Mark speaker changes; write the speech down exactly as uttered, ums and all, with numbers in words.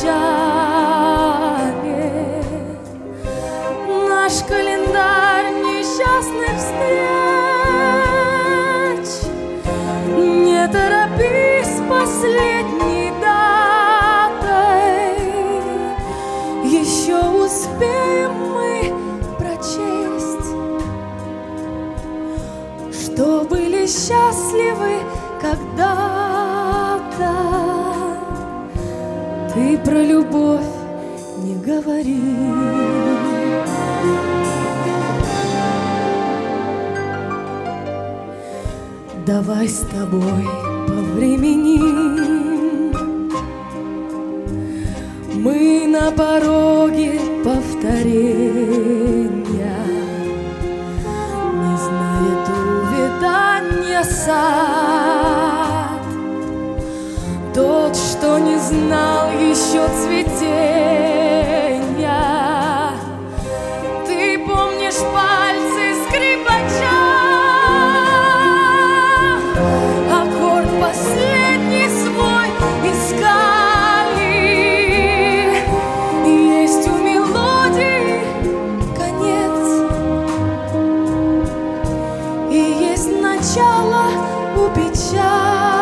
Speaker 1: печали. Наш календарь несчастных встреч. Не торопись последней датой, еще успеем мы прочесть, что были счастливы когда-то. Ты про любовь не говори. Давай с тобой повременим. Мы на пороге повторения, не знает увядания сад, тот, что не знал еще цветения. Ты помнишь пальцы скрипача, аккорд последний свой искали. Есть у мелодии конец, и есть начало у печали.